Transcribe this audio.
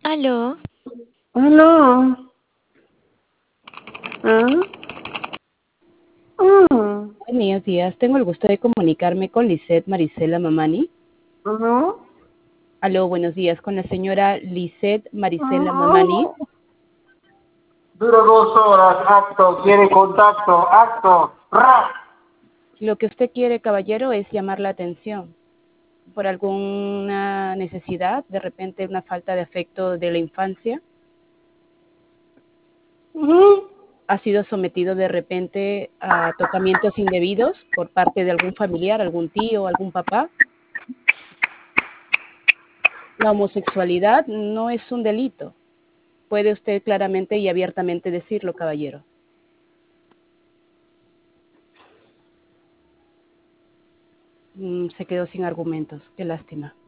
Aló, Aló. ¿Ah? Ah. Buenos días, tengo el gusto de comunicarme con Lisette Marisela Mamani. ¿Aló? Aló, buenos días, con la señora Lisette Marisela Mamani. Ah. Dura 2 horas, acto, quiere contacto, acto, ¡ra! Lo que usted quiere, caballero, es llamar la atención por alguna necesidad, de repente una falta de afecto de la infancia. Ujú. ¿Ha sido sometido de repente a tocamientos indebidos por parte de algún familiar, algún tío, algún papá? La homosexualidad no es un delito. Puede usted claramente y abiertamente decirlo, caballero. Se quedó sin argumentos. Qué lástima.